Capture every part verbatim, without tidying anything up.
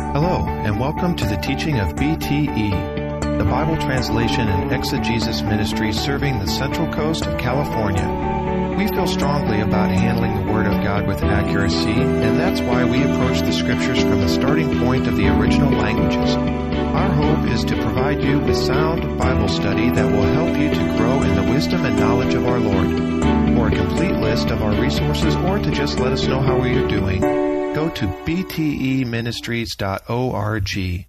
Hello, and welcome to the teaching of B T E, the Bible Translation and Exegesis Ministry serving the Central Coast of California. We feel strongly about handling the Word of God with accuracy, and that's why we approach the Scriptures from the starting point of the original languages. Our hope is to provide you with sound Bible study that will help you to grow in the wisdom and knowledge of our Lord. For a complete list of our resources or to just let us know how we are doing, go to b t e ministries dot org.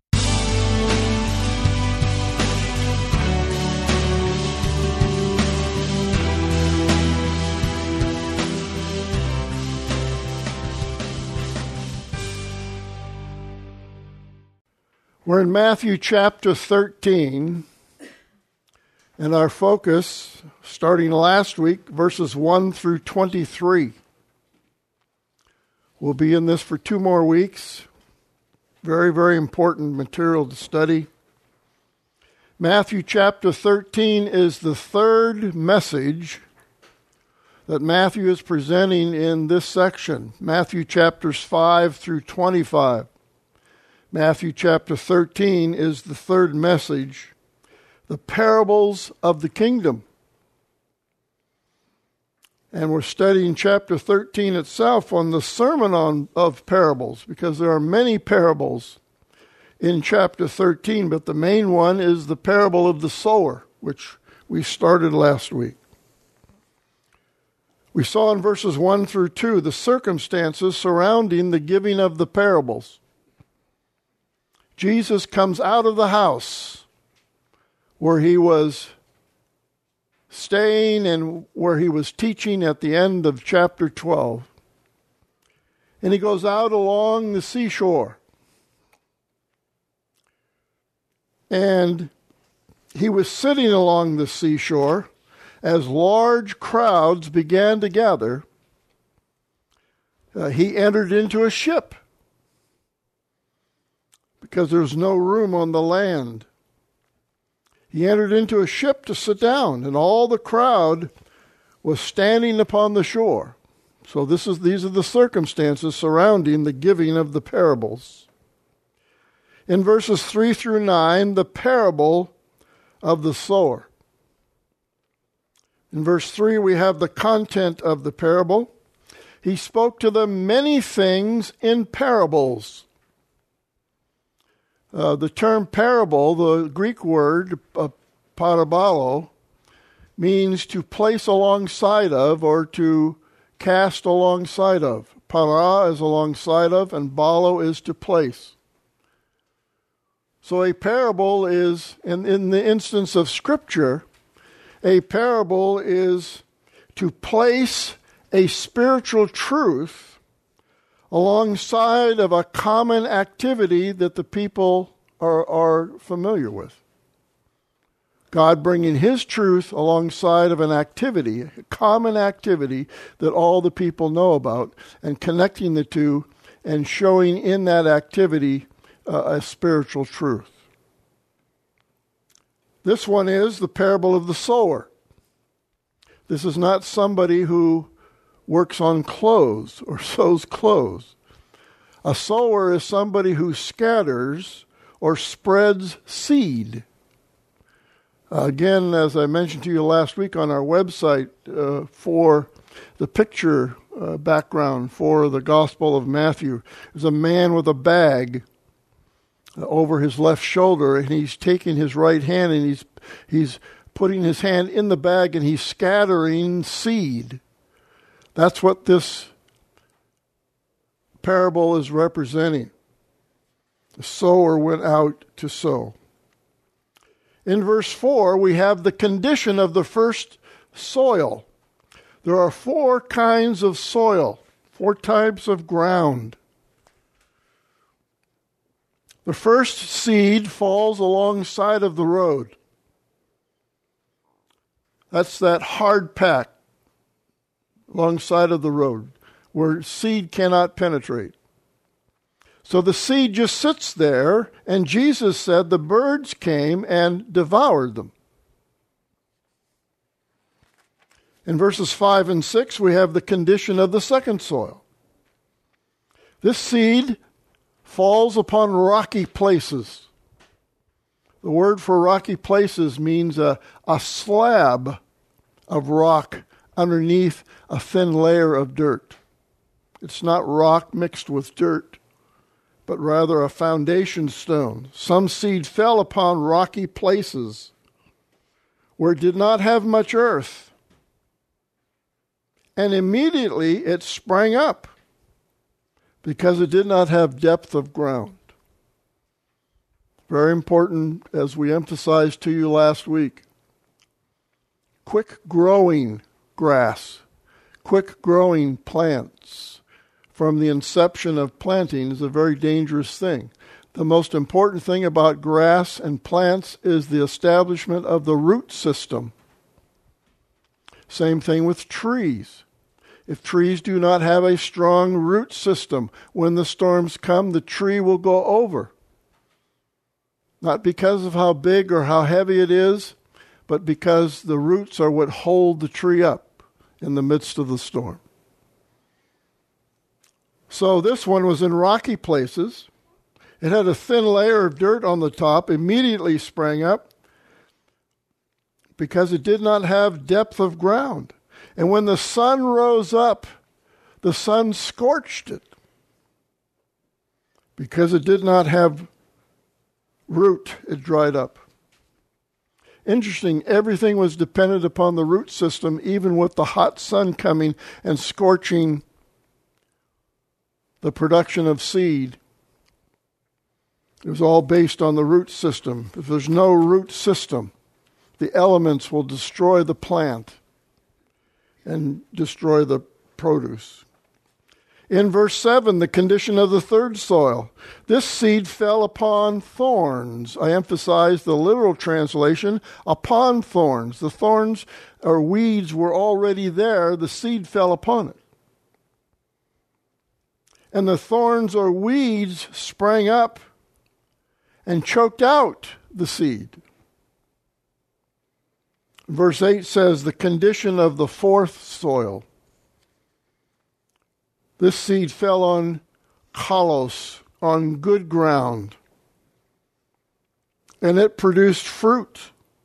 We're in Matthew chapter thirteen, and our focus, starting last week, verses one through twenty-three. We'll be in this for two more weeks. Very, very important material to study. Matthew chapter thirteen is the third message that Matthew is presenting in this section. Matthew chapters five through twenty-five. Matthew chapter thirteen is the third message, the parables of the kingdom. And we're studying chapter thirteen itself on the sermon on of parables, because there are many parables in chapter thirteen, but the main one is the parable of the sower, which we started last week. We saw in verses one through two the circumstances surrounding the giving of the parables. Jesus comes out of the house where he was staying and where he was teaching at the end of chapter twelve. And he goes out along the seashore. And he was sitting along the seashore as large crowds began to gather. Uh, he entered into a ship because there's no room on the land. He entered into a ship to sit down, and all the crowd was standing upon the shore. So this is these are the circumstances surrounding the giving of the parables. In verses three through nine, the parable of the sower. In verse three, we have the content of the parable. He spoke to them many things in parables. Uh, the term parable, the Greek word uh, parabolo, means to place alongside of or to cast alongside of. Para is alongside of, and balo is to place. So a parable is, in, in the instance of Scripture, a parable is to place a spiritual truth alongside of a common activity that the people are, are familiar with. God bringing his truth alongside of an activity, a common activity that all the people know about, and connecting the two and showing in that activity uh, a spiritual truth. This one is the parable of the sower. This is not somebody who works on clothes or sews clothes. A sower is somebody who scatters or spreads seed. Uh, again, as I mentioned to you last week on our website, uh, for the picture uh, background for the Gospel of Matthew, there's a man with a bag uh, over his left shoulder, and he's taking his right hand and he's he's putting his hand in the bag and he's scattering seed. That's what this parable is representing. The sower went out to sow. In verse four, we have the condition of the first soil. There are four kinds of soil, four types of ground. The first seed falls alongside of the road. That's that hard pack alongside of the road where seed cannot penetrate. So the seed just sits there, and Jesus said the birds came and devoured them. In verses five and six, we have the condition of the second soil. This seed falls upon rocky places. The word for rocky places means a, a slab of rock underneath a thin layer of dirt. It's not rock mixed with dirt, but rather a foundation stone. Some seed fell upon rocky places where it did not have much earth, and immediately it sprang up because it did not have depth of ground. Very important, as we emphasized to you last week. Quick growing grass, quick growing plants from the inception of planting is a very dangerous thing. The most important thing about grass and plants is the establishment of the root system. Same thing with trees. If trees do not have a strong root system, when the storms come, the tree will go over. Not because of how big or how heavy it is, but because the roots are what hold the tree up in the midst of the storm. So this one was in rocky places. It had a thin layer of dirt on the top, immediately sprang up because it did not have depth of ground. And when the sun rose up, the sun scorched it because it did not have root. It dried up. Interesting, everything was dependent upon the root system, even with the hot sun coming and scorching the production of seed. It was all based on the root system. If there's no root system, the elements will destroy the plant and destroy the produce. In verse seven, the condition of the third soil. This seed fell upon thorns. I emphasize the literal translation, upon thorns. The thorns or weeds were already there. The seed fell upon it. And the thorns or weeds sprang up and choked out the seed. Verse eight says, the condition of the fourth soil. This seed fell on kalos, on good ground, and it produced fruit.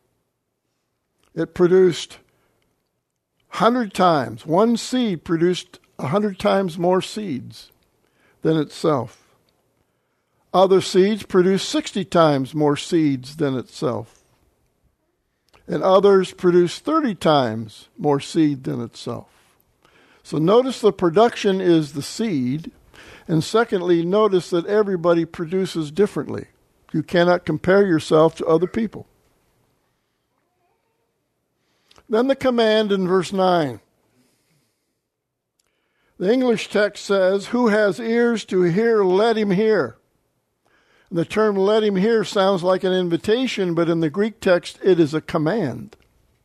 It produced a hundred times. One seed produced a hundred times more seeds than itself. Other seeds produced sixty times more seeds than itself. And others produced thirty times more seed than itself. So notice the production is the seed. And secondly, notice that everybody produces differently. You cannot compare yourself to other people. Then the command in verse nine. The English text says, who has ears to hear, let him hear. And the term let him hear sounds like an invitation, but in the Greek text it is a command.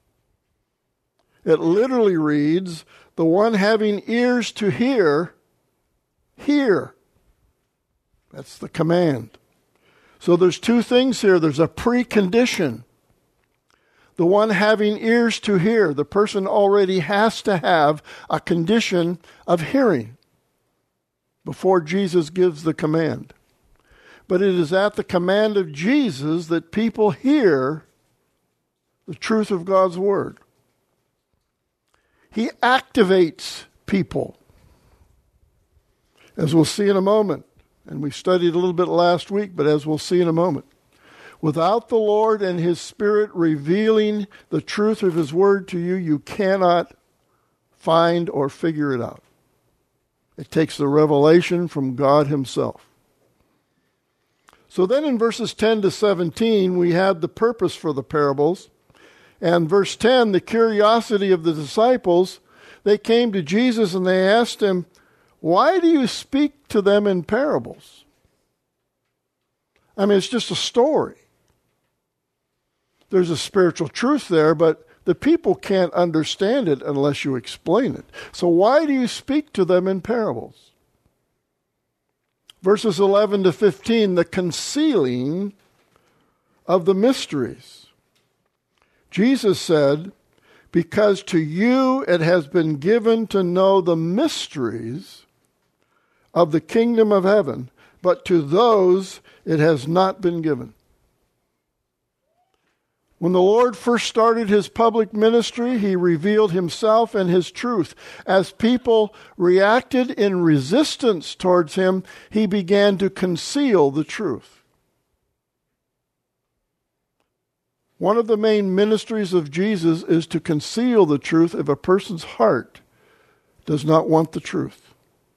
It literally reads, the one having ears to hear, hear. That's the command. So there's two things here. There's a precondition. The one having ears to hear, the person already has to have a condition of hearing before Jesus gives the command. But it is at the command of Jesus that people hear the truth of God's word. He activates people, as we'll see in a moment. And we studied a little bit last week, but as we'll see in a moment. Without the Lord and His Spirit revealing the truth of His word to you, you cannot find or figure it out. It takes the revelation from God Himself. So then in verses ten to seventeen, we had the purpose for the parables. And verse ten, the curiosity of the disciples, they came to Jesus and they asked Him, why do you speak to them in parables? I mean, it's just a story. There's a spiritual truth there, but the people can't understand it unless you explain it. So why do you speak to them in parables? Verses eleven to fifteen, the concealing of the mysteries. Jesus said, because to you it has been given to know the mysteries of the kingdom of heaven, but to those it has not been given. When the Lord first started his public ministry, he revealed himself and his truth. As people reacted in resistance towards him, he began to conceal the truth. One of the main ministries of Jesus is to conceal the truth if a person's heart does not want the truth.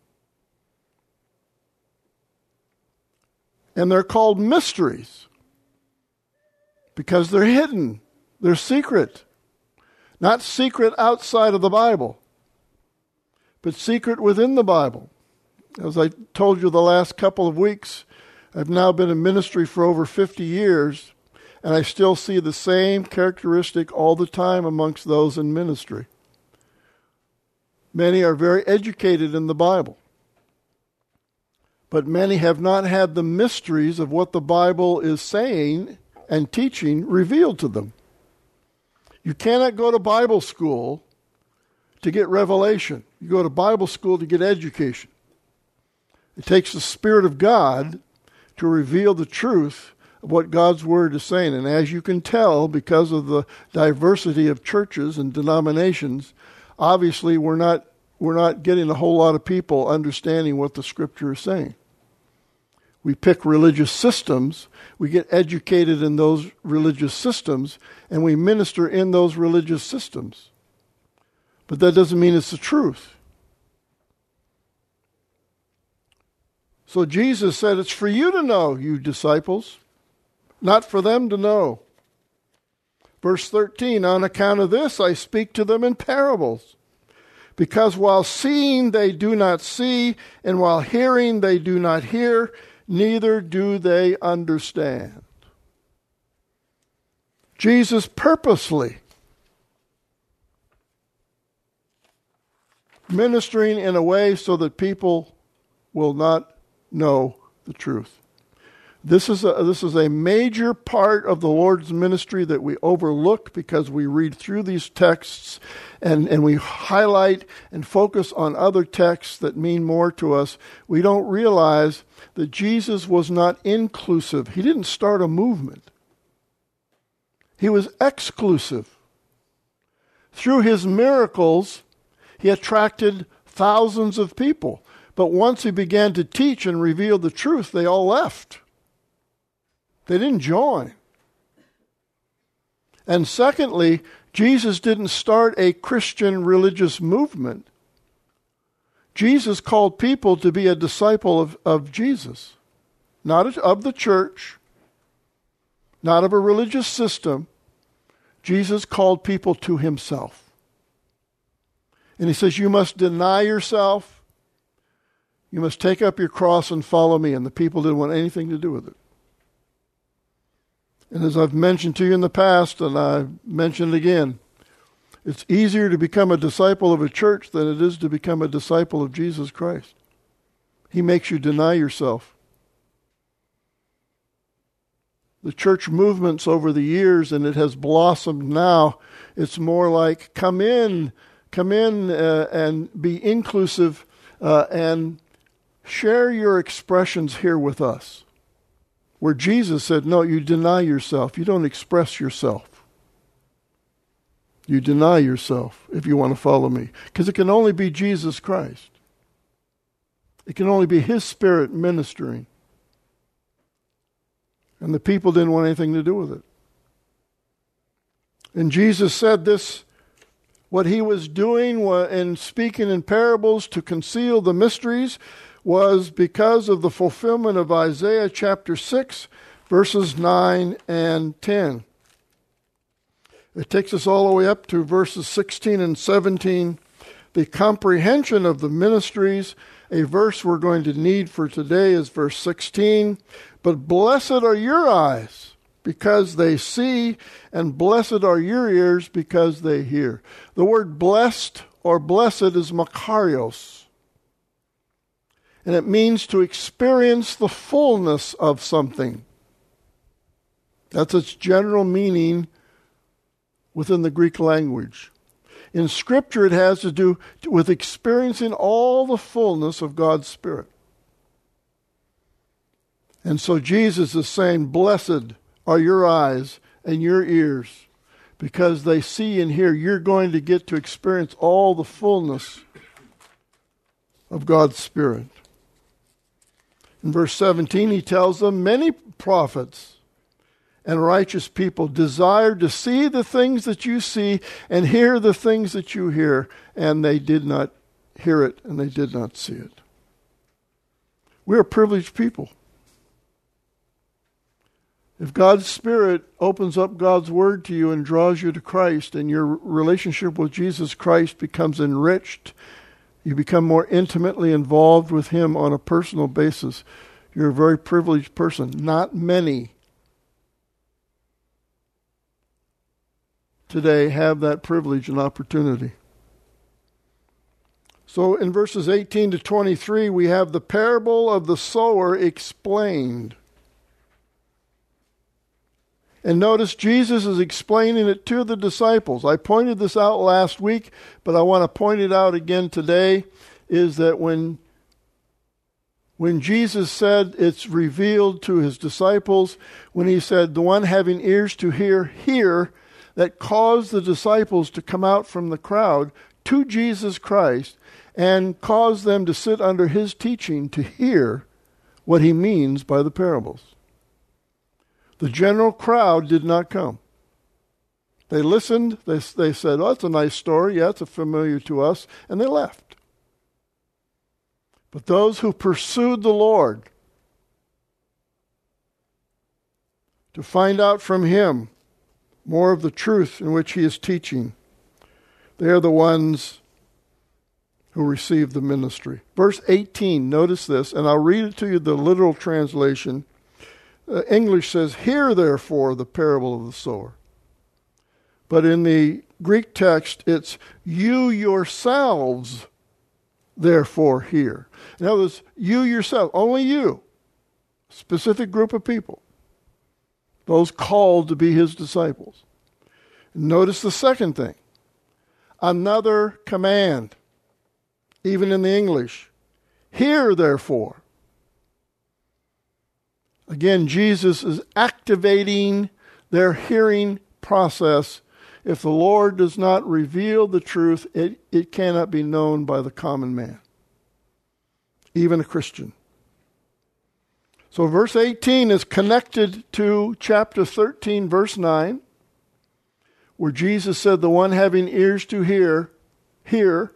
And they're called mysteries because they're hidden. They're secret. Not secret outside of the Bible, but secret within the Bible. As I told you the last couple of weeks, I've now been in ministry for over fifty years, and I still see the same characteristic all the time amongst those in ministry. Many are very educated in the Bible, but many have not had the mysteries of what the Bible is saying and teaching revealed to them. You cannot go to Bible school to get revelation. You go to Bible school to get education. It takes the Spirit of God to reveal the truth of what God's Word is saying. And as you can tell, because of the diversity of churches and denominations, obviously we're not we're not getting a whole lot of people understanding what the Scripture is saying. We pick religious systems, we get educated in those religious systems, and we minister in those religious systems. But that doesn't mean it's the truth. So Jesus said, it's for you to know, you disciples, not for them to know. Verse thirteen, on account of this I speak to them in parables, because while seeing they do not see, and while hearing they do not hear, neither do they understand. Jesus purposely ministering in a way so that people will not know the truth. This is a, this is a major part of the Lord's ministry that we overlook because we read through these texts and, and we highlight and focus on other texts that mean more to us. We don't realize that Jesus was not inclusive. He didn't start a movement. He was exclusive. Through his miracles, he attracted thousands of people. But once he began to teach and reveal the truth, they all left. They didn't join. And secondly, Jesus didn't start a Christian religious movement. Jesus called people to be a disciple of, of Jesus, not of the church, not of a religious system. Jesus called people to himself. And he says, you must deny yourself. You must take up your cross and follow me. And the people didn't want anything to do with it. And as I've mentioned to you in the past, and I mentioned again, it's easier to become a disciple of a church than it is to become a disciple of Jesus Christ. He makes you deny yourself. The church movements over the years, and it has blossomed now, it's more like come in, come in uh, and be inclusive uh, and share your expressions here with us. Where Jesus said, no, you deny yourself. You don't express yourself. You deny yourself if you want to follow me. Because it can only be Jesus Christ. It can only be his Spirit ministering. And the people didn't want anything to do with it. And Jesus said this, what he was doing in speaking in parables to conceal the mysteries was because of the fulfillment of Isaiah chapter six, verses nine and ten. It takes us all the way up to verses sixteen and seventeen. The comprehension of the ministries, a verse we're going to need for today is verse sixteen. But blessed are your eyes because they see, and blessed are your ears because they hear. The word blessed or blessed is makarios. And it means to experience the fullness of something. That's its general meaning within the Greek language. In Scripture, it has to do with experiencing all the fullness of God's Spirit. And so Jesus is saying, blessed are your eyes and your ears, because they see and hear. You're going to get to experience all the fullness of God's Spirit. In verse seventeen, he tells them, many prophets and righteous people desired to see the things that you see and hear the things that you hear, and they did not hear it and they did not see it. We're a privileged people. If God's Spirit opens up God's Word to you and draws you to Christ, and your relationship with Jesus Christ becomes enriched, you become more intimately involved with Him on a personal basis, you're a very privileged person. Not many today have that privilege and opportunity. So in verses eighteen to twenty-three, we have the parable of the sower explained. And notice Jesus is explaining it to the disciples. I pointed this out last week, but I want to point it out again today, is that when, when Jesus said it's revealed to his disciples, when he said, the one having ears to hear, hear, that caused the disciples to come out from the crowd to Jesus Christ and caused them to sit under his teaching to hear what he means by the parables. The general crowd did not come. They listened. They, they said, oh, that's a nice story. Yeah, it's familiar to us. And they left. But those who pursued the Lord to find out from him more of the truth in which he is teaching, they are the ones who receive the ministry. Verse eighteen, notice this, and I'll read it to you, the literal translation. Uh, English says, hear therefore the parable of the sower. But in the Greek text, it's you yourselves therefore hear. In other words, you yourself, only you, specific group of people, those called to be his disciples. Notice the second thing, another command, even in the English, hear therefore. Again, Jesus is activating their hearing process. If the Lord does not reveal the truth, it, it cannot be known by the common man, even a Christian. So verse eighteen is connected to chapter thirteen, verse nine, where Jesus said, the one having ears to hear, hear.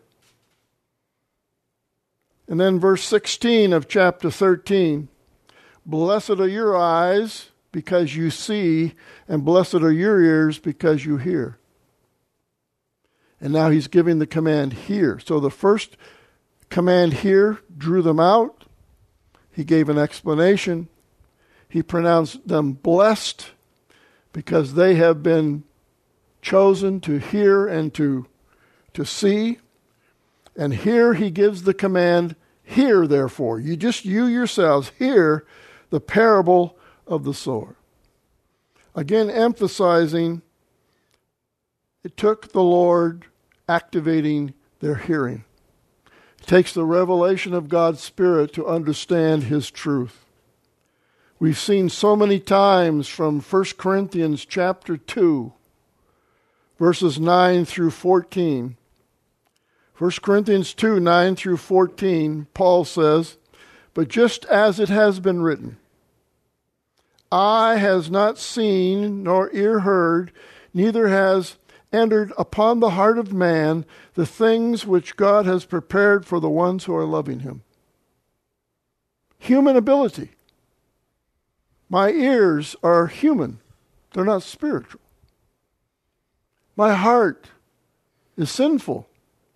And then verse sixteen of chapter thirteen, blessed are your eyes because you see, and blessed are your ears because you hear. And now he's giving the command, hear. So the first command, hear, drew them out. He gave an explanation. He pronounced them blessed because they have been chosen to hear and to, to see. And here he gives the command, hear therefore. You just, you yourselves, hear the parable of the sower. Again, emphasizing it took the Lord activating their hearing. It takes the revelation of God's Spirit to understand his truth. We've seen so many times from First Corinthians chapter two, verses nine through fourteen. First Corinthians two, nine through fourteen, Paul says, but just as it has been written, eye has not seen, nor ear heard, neither has entered upon the heart of man the things which God has prepared for the ones who are loving him. Human ability. My ears are human. They're not spiritual. My heart is sinful.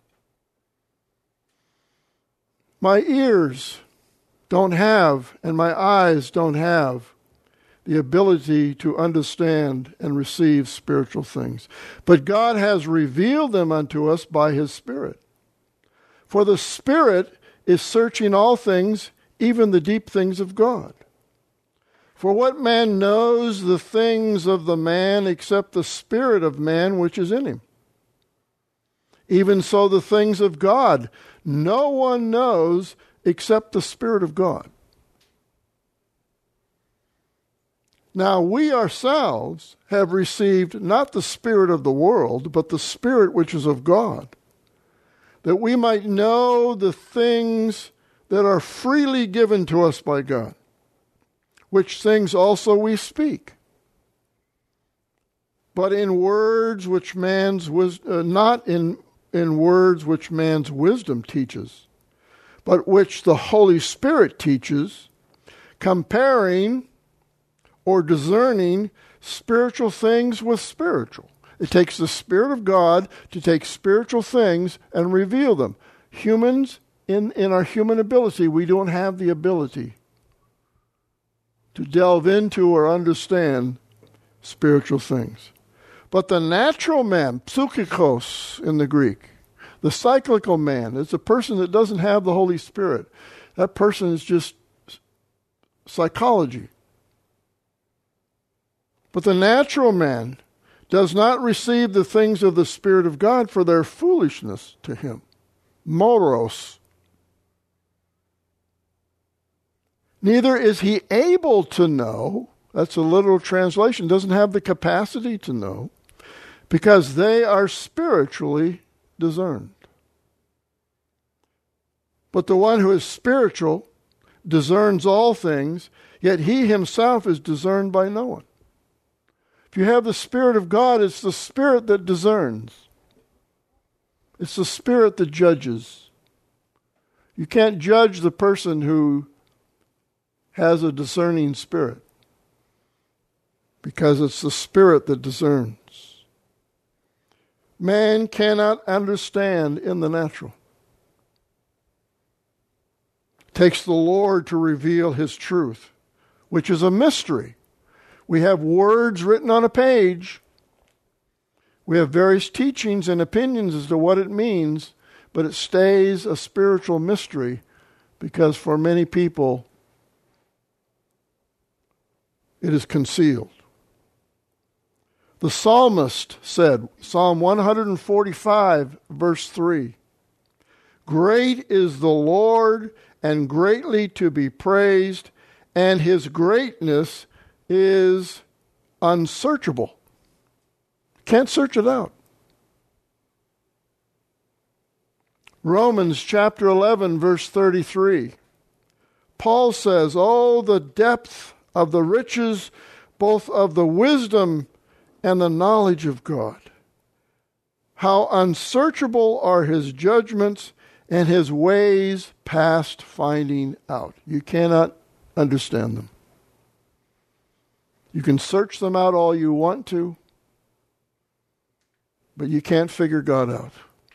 My ears don't have, and my eyes don't have, the ability to understand and receive spiritual things. But God has revealed them unto us by his Spirit. For the Spirit is searching all things, even the deep things of God. For what man knows the things of the man except the spirit of man which is in him? Even so the things of God no one knows except the Spirit of God. Now we ourselves have received not the spirit of the world, but the Spirit which is of God, that we might know the things that are freely given to us by God, which things also we speak, but in words which man's wis- uh, not in in words which man's wisdom teaches, but which the Holy Spirit teaches, comparing or discerning spiritual things with spiritual. It takes the Spirit of God to take spiritual things and reveal them. Humans, in, in our human ability, we don't have the ability to delve into or understand spiritual things. But the natural man, psychikos in the Greek, the cyclical man, is a person that doesn't have the Holy Spirit. That person is just psychology. But the natural man does not receive the things of the Spirit of God, for their foolishness to him. Moros. Neither is he able to know, that's a literal translation, doesn't have the capacity to know, because they are spiritually discerned. But the one who is spiritual discerns all things, yet he himself is discerned by no one. If you have the Spirit of God, it's the Spirit that discerns. It's the Spirit that judges. You can't judge the person who has a discerning spirit, because it's the Spirit that discerns. Man cannot understand in the natural. It takes the Lord to reveal His truth, which is a mystery. We have words written on a page. We have various teachings and opinions as to what it means, but it stays a spiritual mystery because for many people it is concealed. The psalmist said, Psalm one forty-five, verse three, "Great is the Lord and greatly to be praised, and His greatness is unsearchable." Can't search it out. Romans chapter eleven, verse thirty-three. Paul says, "Oh, the depth of the riches, both of the wisdom and the knowledge of God. How unsearchable are His judgments and His ways past finding out." You cannot understand them. You can search them out all you want to, but you can't figure God out.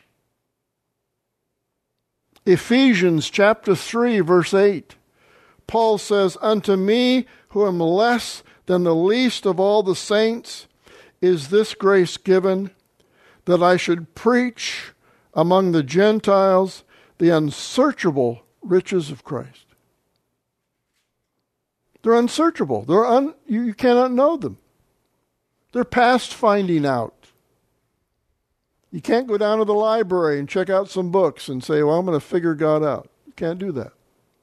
Ephesians chapter three, verse eight. Paul says, "Unto me, who am less than the least of all the saints, is this grace given, that I should preach among the Gentiles the unsearchable riches of Christ." They're unsearchable. They're un, you, you cannot know them. They're past finding out. You can't go down to the library and check out some books and say, well, I'm going to figure God out. You can't do that.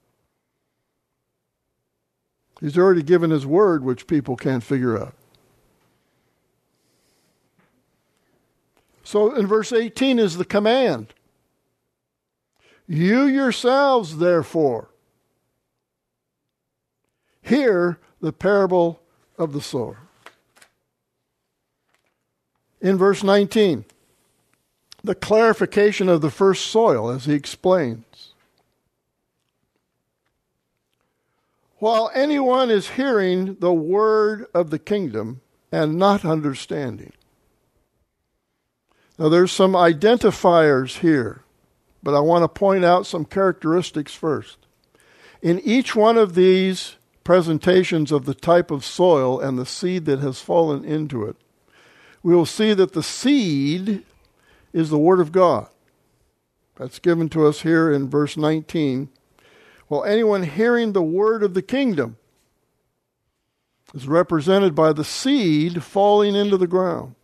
He's already given His word, which people can't figure out. So in verse eighteen is the command. "You yourselves, therefore, hear the parable of the sower." In verse nineteen, the clarification of the first soil, as he explains. "While anyone is hearing the word of the kingdom and not understanding." Now there's some identifiers here, but I want to point out some characteristics first. In each one of these presentations of the type of soil and the seed that has fallen into it, we will see that the seed is the Word of God. That's given to us here in verse nineteen. Well, anyone hearing the word of the kingdom is represented by the seed falling into the ground.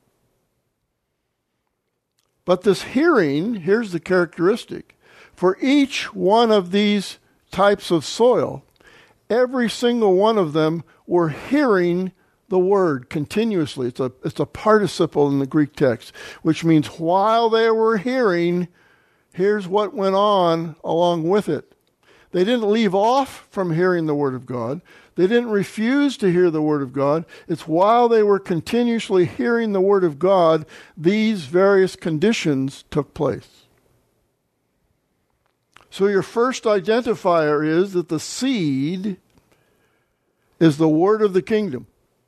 But this hearing, here's the characteristic. For each one of these types of soil, every single one of them were hearing the word continuously. It's a, it's a participle in the Greek text, which means while they were hearing, here's what went on along with it. They didn't leave off from hearing the Word of God. They didn't refuse to hear the Word of God. It's while they were continuously hearing the Word of God, these various conditions took place. So your first identifier is that the seed is the Word of the kingdom.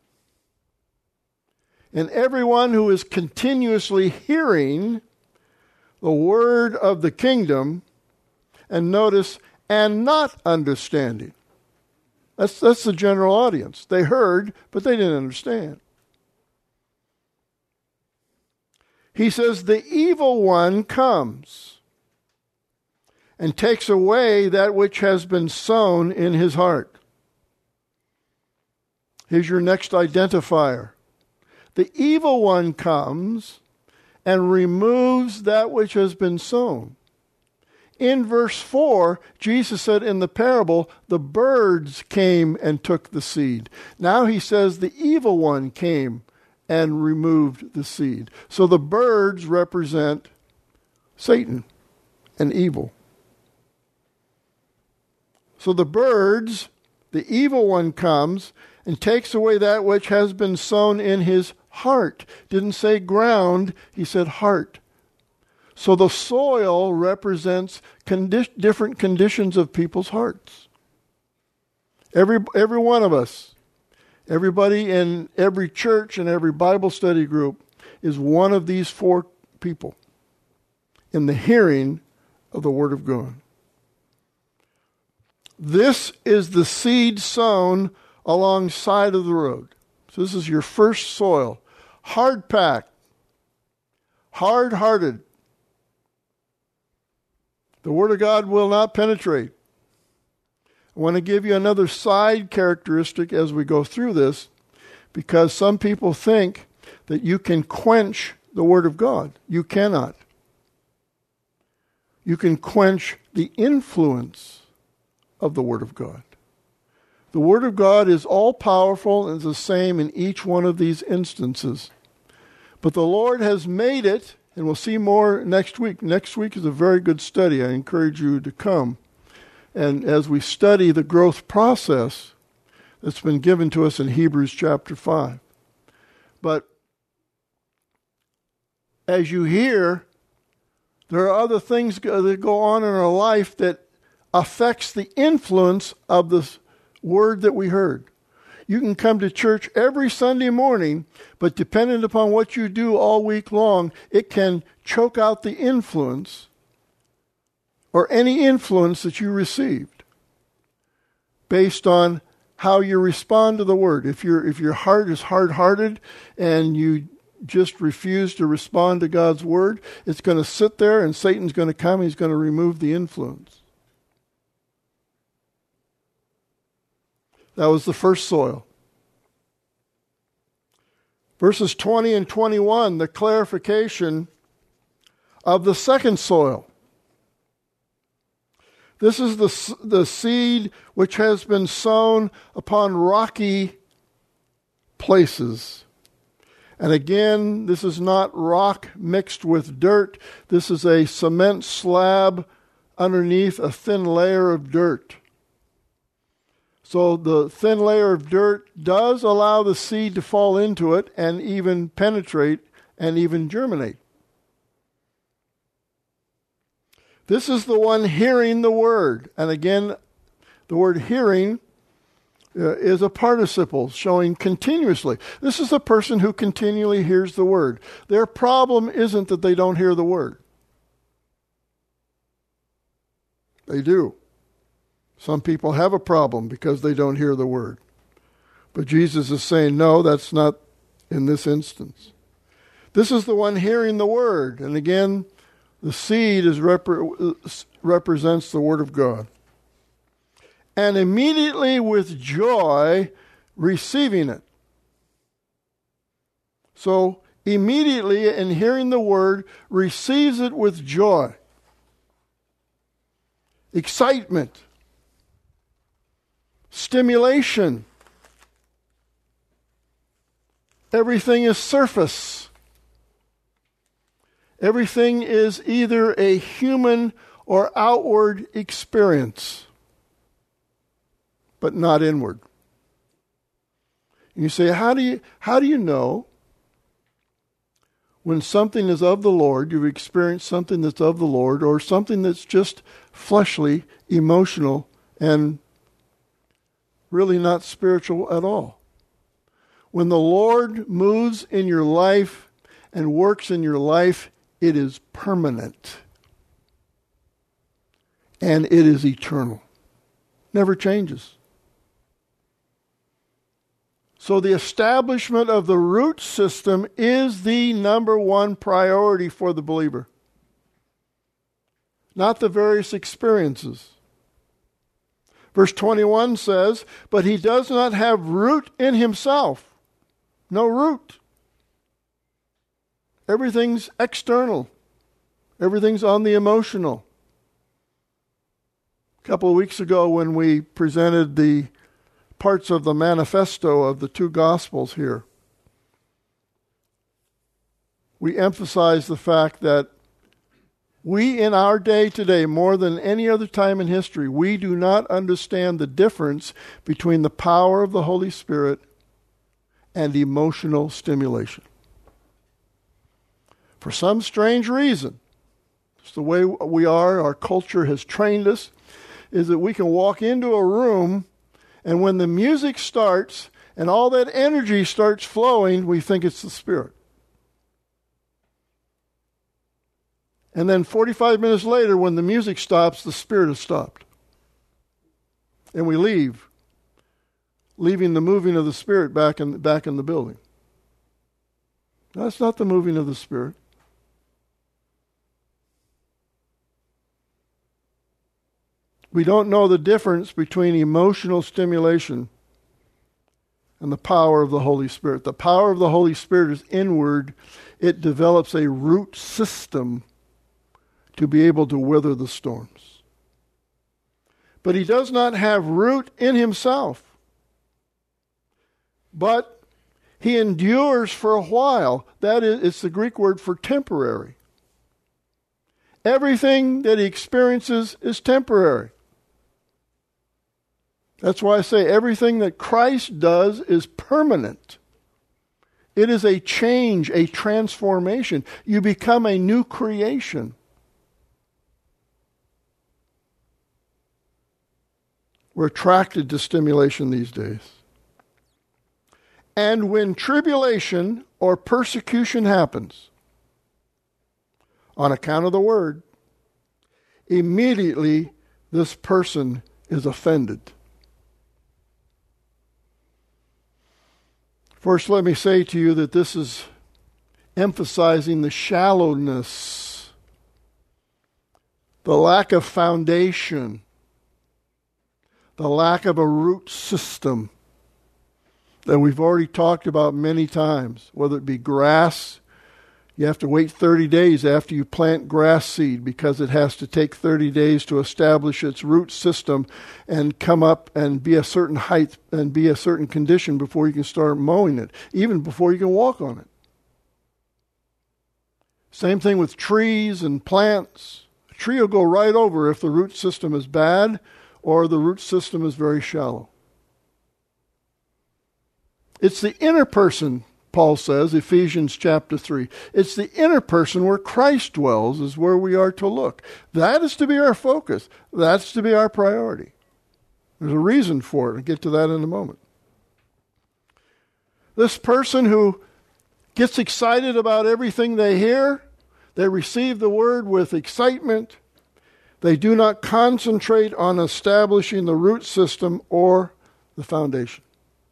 And everyone who is continuously hearing the word of the kingdom, and notice, and not understanding. That's, that's the general audience. They heard, but they didn't understand. He says, the evil one comes and takes away that which has been sown in his heart. Here's your next identifier. The evil one comes and removes that which has been sown. In verse four, Jesus said in the parable, the birds came and took the seed. Now he says the evil one came and removed the seed. So the birds represent Satan and evil. So the birds, the evil one comes and takes away that which has been sown in his heart. Didn't say ground, he said heart. So the soil represents condi- different conditions of people's hearts. Every, every one of us, everybody in every church and every Bible study group is one of these four people in the hearing of the Word of God. This is the seed sown alongside of the road. So this is your first soil. Hard-packed. Hard-hearted. The Word of God will not penetrate. I want to give you another side characteristic as we go through this, because some people think that you can quench the Word of God. You cannot. You can quench the influence of the Word of God. The Word of God is all-powerful and is the same in each one of these instances. But the Lord has made it, and we'll see more next week. Next week is a very good study. I encourage you to come. And as we study the growth process that's been given to us in Hebrews chapter five. But as you hear, there are other things that go on in our life that affects the influence of the word that we heard. You can come to church every Sunday morning, but depending upon what you do all week long, it can choke out the influence or any influence that you received based on how you respond to the word. If your if your heart is hard-hearted and you just refuse to respond to God's word, it's going to sit there and Satan's going to come, he's going to remove the influence. That was the first soil. Verses twenty and twenty-one, the clarification of the second soil. This is the, the seed which has been sown upon rocky places. And again, this is not rock mixed with dirt. This is a cement slab underneath a thin layer of dirt. So the thin layer of dirt does allow the seed to fall into it and even penetrate and even germinate. This is the one hearing the word. And again, the word hearing uh, is a participle showing continuously. This is the person who continually hears the word. Their problem isn't that they don't hear the word. They do. Some people have a problem because they don't hear the word. But Jesus is saying, no, that's not in this instance. This is the one hearing the word. And again, the seed is repre- represents the word of God. And immediately with joy receiving it. So immediately in hearing the word, receives it with joy. Excitement. Stimulation. everything is surface. Everything is either a human or outward experience, but not inward. And you say, how do you, how do you know when something is of the Lord, you've experienced something that's of the Lord, or something that's just fleshly, emotional, and really not spiritual at all? When the Lord moves in your life and works in your life, it is permanent. And it is eternal. Never changes. So the establishment of the root system is the number one priority for the believer. Not the various experiences. Verse twenty-one says, but he does not have root in himself. No root. Everything's external. Everything's on the emotional. A couple of weeks ago when we presented the parts of the manifesto of the two Gospels here, we emphasize the fact that we in our day today, more than any other time in history, we do not understand the difference between the power of the Holy Spirit and emotional stimulation. For some strange reason, it's the way we are, our culture has trained us, is that we can walk into a room and when the music starts and all that energy starts flowing, we think it's the Spirit. And then forty-five minutes later, when the music stops, the Spirit has stopped. And we leave, leaving the moving of the Spirit back in, back in the building. That's not the moving of the Spirit. We don't know the difference between emotional stimulation and the power of the Holy Spirit. The power of the Holy Spirit is inward. It develops a root system to be able to weather the storms. But he does not have root in himself. But he endures for a while. That is, it's the Greek word for temporary. Everything that he experiences is temporary. That's why I say everything that Christ does is permanent. It is a change, a transformation. You become a new creation. We're attracted to stimulation these days. And when tribulation or persecution happens, on account of the word, immediately this person is offended. First, let me say to you that this is emphasizing the shallowness, the lack of foundation, the lack of a root system that we've already talked about many times, whether it be grass. You have to wait thirty days after you plant grass seed because it has to take thirty days to establish its root system and come up and be a certain height and be a certain condition before you can start mowing it, even before you can walk on it. Same thing with trees and plants. A tree will go right over if the root system is bad or the root system is very shallow. It's the inner person, Paul says, Ephesians chapter three. It's the inner person where Christ dwells is where we are to look. That is to be our focus. That's to be our priority. There's a reason for it. I'll get to that in a moment. This person who gets excited about everything they hear, they receive the word with excitement. They do not concentrate on establishing the root system or the foundation.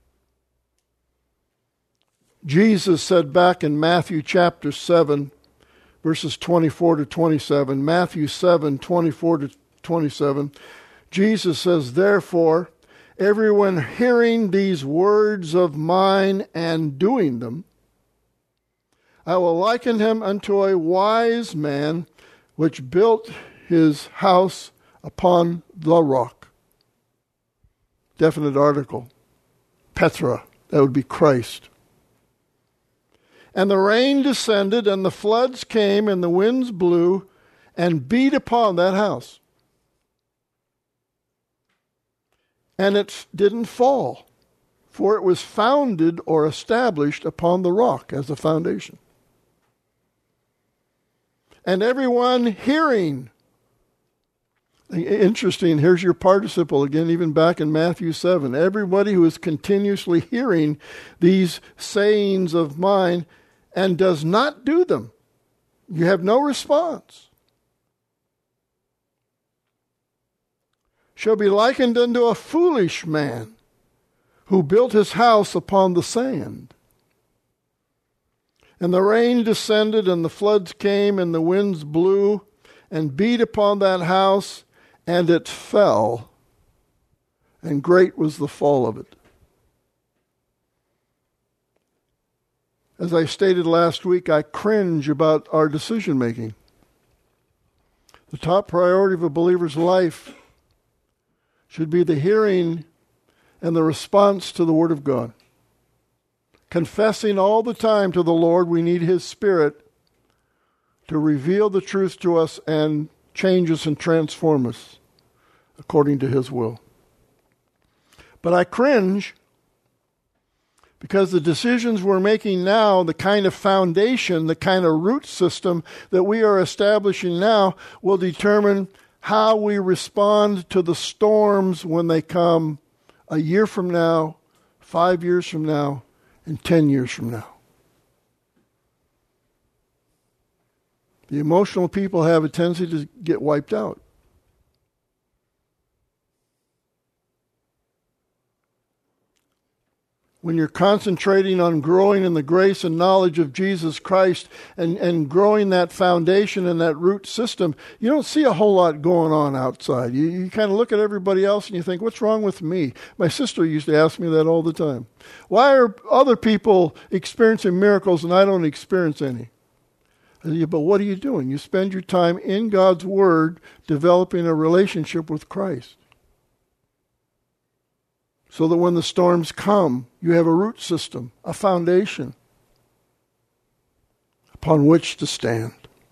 Jesus said back in Matthew chapter seven, verses twenty-four to twenty-seven, Matthew seven, twenty-four to twenty-seven, Jesus says, therefore, everyone hearing these words of mine and doing them, I will liken him unto a wise man which built his house upon the rock. Definite article. Petra, that would be Christ. And the rain descended, and the floods came, and the winds blew, and beat upon that house. And it didn't fall, for it was founded or established upon the rock as a foundation. And everyone hearing, interesting, here's your participle again, even back in Matthew seven. Everybody who is continuously hearing these sayings of mine and does not do them, you have no response, shall be likened unto a foolish man who built his house upon the sand. And the rain descended, and the floods came, and the winds blew, and beat upon that house, and it fell, and great was the fall of it. As I stated last week, I cringe about our decision-making. The top priority of a believer's life should be the hearing and the response to the Word of God. Confessing all the time to the Lord we need His Spirit to reveal the truth to us and change us and transform us according to His will. But I cringe because the decisions we're making now, the kind of foundation, the kind of root system that we are establishing now will determine how we respond to the storms when they come a year from now, five years from now, and ten years from now. The emotional people have a tendency to get wiped out. When you're concentrating on growing in the grace and knowledge of Jesus Christ and, and growing that foundation and that root system, you don't see a whole lot going on outside. You, you kind of look at everybody else and you think, what's wrong with me? My sister used to ask me that all the time. Why are other people experiencing miracles and I don't experience any? I said, but what are you doing? You spend your time in God's Word developing a relationship with Christ, so that when the storms come, you have a root system, a foundation upon which to stand.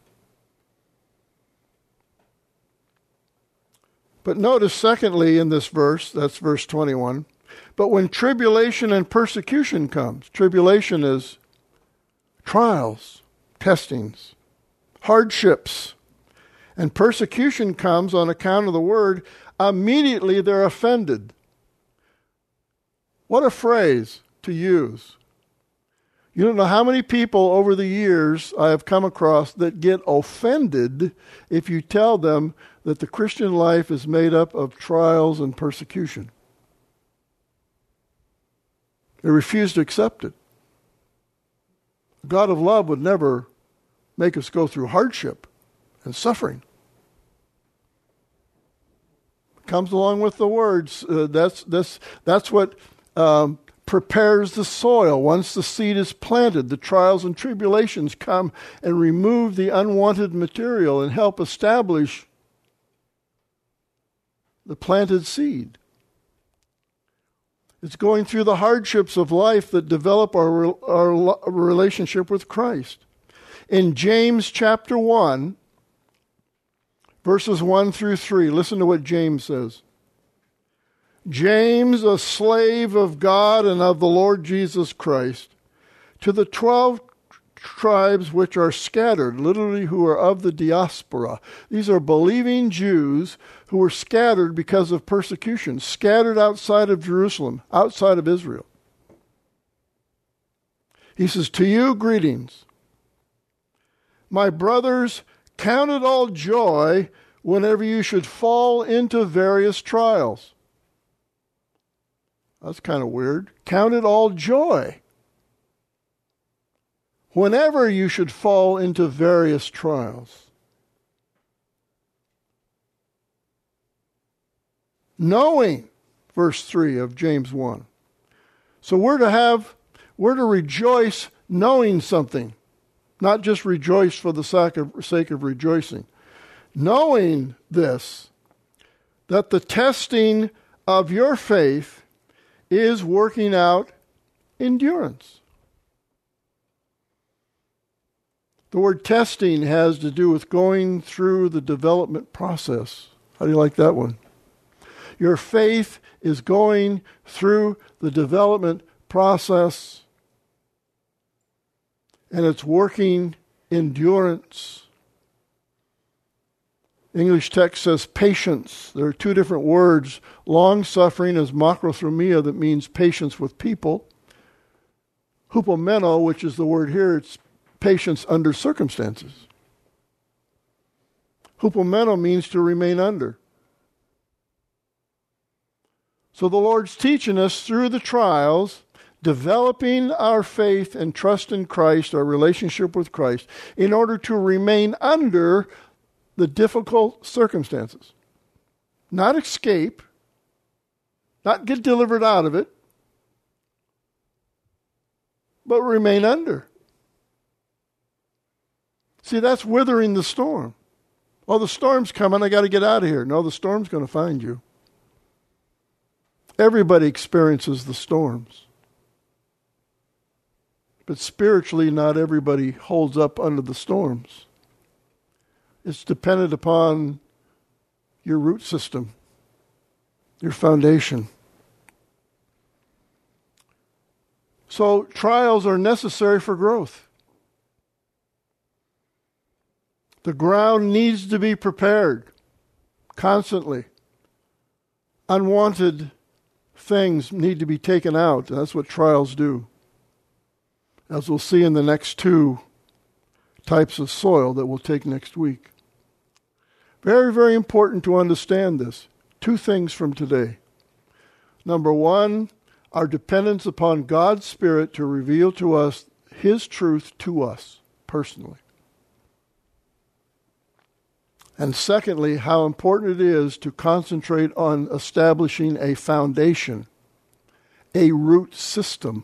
But notice, secondly, in this verse, that's verse twenty-one, but when tribulation and persecution comes, tribulation is trials, testings, hardships, and persecution comes on account of the word, immediately they're offended. What a phrase to use. You don't know how many people over the years I have come across that get offended if you tell them that the Christian life is made up of trials and persecution. They refuse to accept it. The God of love would never make us go through hardship and suffering. It comes along with the words. Uh, that's, that's, that's what Um, prepares the soil. Once the seed is planted, the trials and tribulations come and remove the unwanted material and help establish the planted seed. It's going through the hardships of life that develop our, our relationship with Christ. In James chapter one, verses one through three, listen to what James says. James, a slave of God and of the Lord Jesus Christ, to the twelve tribes which are scattered, literally who are of the diaspora. These are believing Jews who were scattered because of persecution, scattered outside of Jerusalem, outside of Israel. He says, to you greetings. My brothers, count it all joy whenever you should fall into various trials. That's kind of weird. Count it all joy whenever you should fall into various trials, knowing, verse three of James one. So we're to have, we're to rejoice knowing something, not just rejoice for the sake of, sake of rejoicing. Knowing this, that the testing of your faith is working out endurance. The word testing has to do with going through the development process. How do you like that one? Your faith is going through the development process, and it's working endurance. English text says patience. There are two different words. Long-suffering is macrothromia, that means patience with people. Hupomeno, which is the word here, it's patience under circumstances. Hupomeno means to remain under. So the Lord's teaching us through the trials, developing our faith and trust in Christ, our relationship with Christ, in order to remain under the difficult circumstances. Not escape, not get delivered out of it, but remain under. See, that's withering the storm. Oh, the storm's coming, I got to get out of here. No, the storm's going to find you. Everybody experiences the storms. But spiritually, not everybody holds up under the storms. It's dependent upon your root system, your foundation. So trials are necessary for growth. The ground needs to be prepared constantly. Unwanted things need to be taken out. And that's what trials do. As we'll see in the next two types of soil that we'll take next week. Very, very important to understand this. Two things from today. Number one, our dependence upon God's Spirit to reveal to us His truth to us personally. And secondly, how important it is to concentrate on establishing a foundation, a root system,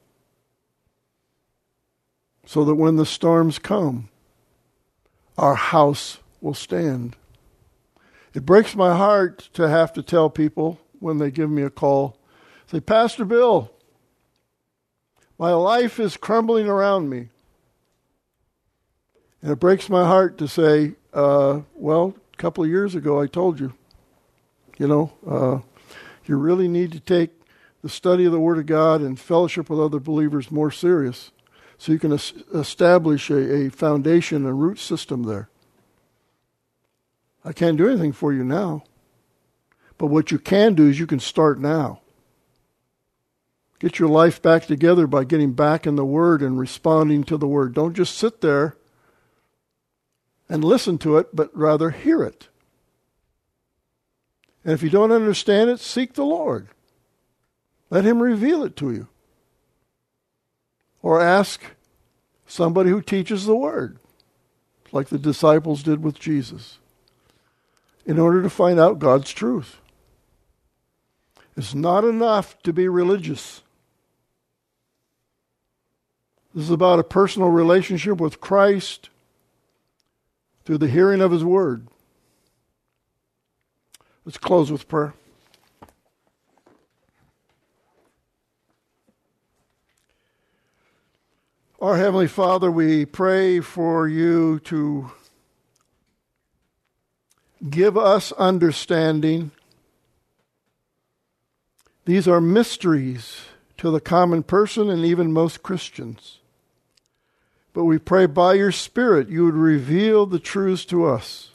so that when the storms come, our house will stand. It breaks my heart to have to tell people when they give me a call, say, Pastor Bill, my life is crumbling around me. And it breaks my heart to say, uh, well, a couple of years ago I told you, you know, uh, you really need to take the study of the Word of God and fellowship with other believers more serious so you can es- establish a, a foundation, a root system there. I can't do anything for you now. But what you can do is you can start now. Get your life back together by getting back in the Word and responding to the Word. Don't just sit there and listen to it, but rather hear it. And if you don't understand it, seek the Lord. Let Him reveal it to you. Or ask somebody who teaches the Word, like the disciples did with Jesus, in order to find out God's truth. It's not enough to be religious. This is about a personal relationship with Christ through the hearing of His Word. Let's close with prayer. Our Heavenly Father, we pray for you to give us understanding. These are mysteries to the common person and even most Christians. But we pray by your Spirit you would reveal the truths to us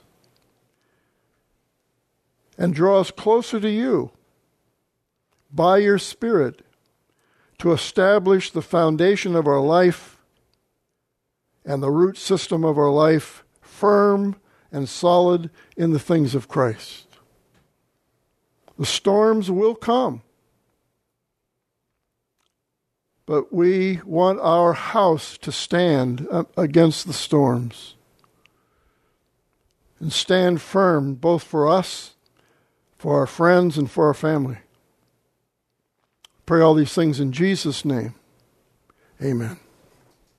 and draw us closer to you by your Spirit to establish the foundation of our life and the root system of our life firm and solid in the things of Christ. The storms will come, but we want our house to stand against the storms and stand firm both for us, for our friends, and for our family. Pray all these things in Jesus' name. Amen.